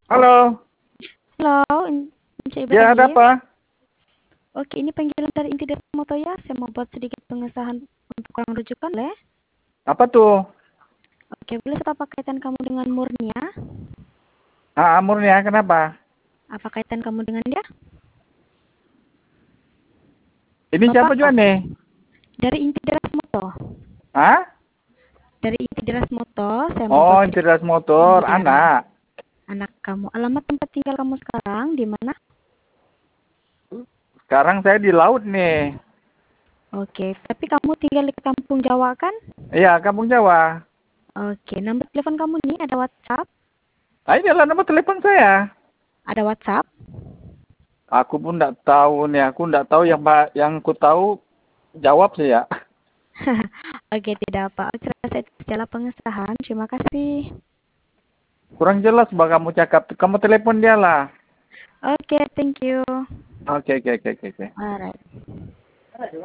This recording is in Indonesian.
Halo, Halo, Encik ya ada Ibrahim. apa? Oke, ini panggilan dari Inti Desa Moto ya. Saya mau buat sedikit pengesahan untuk uang rujukan, boleh? Apa tuh? Oke, boleh saya apa kaitan kamu dengan Murnia? Ah, Murnia, kenapa? Apa kaitan kamu dengan dia? Ini Bapak siapa juga kah? nih? Dari Inti Deras Moto. Hah? Dari Inti Deras Moto, saya mau Oh, buat sedikit. integritas motor, Iya, anak. anak kamu. Alamat tempat tinggal kamu sekarang di mana? Sekarang saya di laut nih. Oke, tapi kamu tinggal di Kampung Jawa kan? Iya, Kampung Jawa. Oke, nomor telepon kamu nih ada WhatsApp? Ah, ini adalah nomor telepon saya. Ada WhatsApp? Aku pun tidak tahu nih. Aku tidak tahu yang ku tahu jawab sih ya. Oke, tidak apa. Oke, saya secara pengesahan. Terima kasih. Kurang jelas bahwa kamu cakap. Kamu telepon dia lah. Oke, thank you. Oke, oke, oke, oke. Alright.